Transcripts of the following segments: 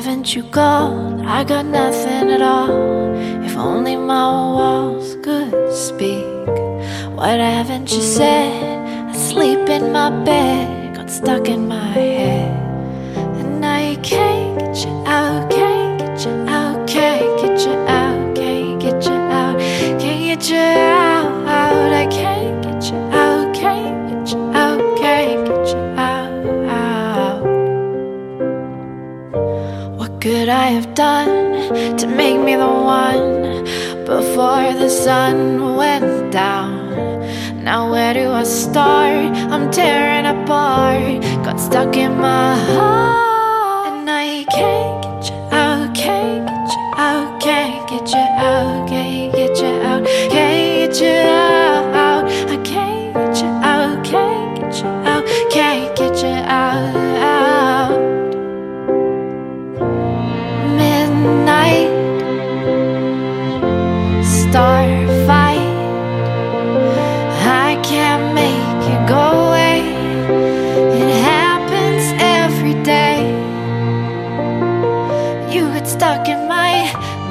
haven't you got? I got nothing at all. If only my walls could speak. What haven't you said? I sleep in my bed, got stuck in my head, and now you can't get you out, can't get you out, can't get you out, can't get you out, can't get you out, out. I can't get you out, can't get you out, can't get you out, out. What could I have done to make me the one before the sun went down? Now where do I start? I'm tearing apart, got stuck in my heart, and now you can't get you out, can't get you out, can't get you out, can't get you out, can't get you out. I can't get you out, can't get you out, can't get you out. Midnight, star fight, I can't make it go away. It happens every day. You get stuck in my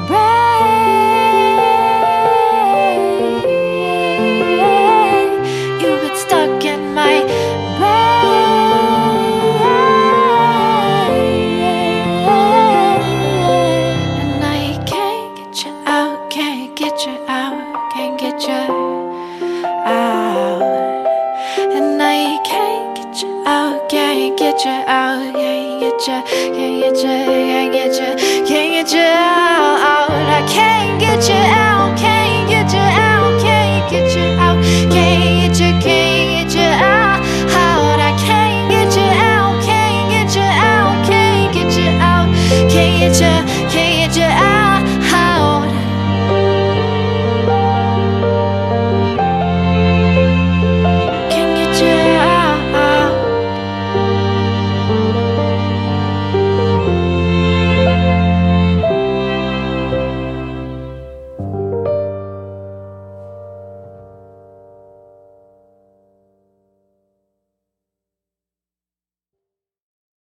brain. You get stuck in my brain. And I can't get you out, can't get you out, can't get you out. And I can't get you out, can't get you out, can't get you, can't get you, can't get you, can't get you out. I can't get you out, can't get you out.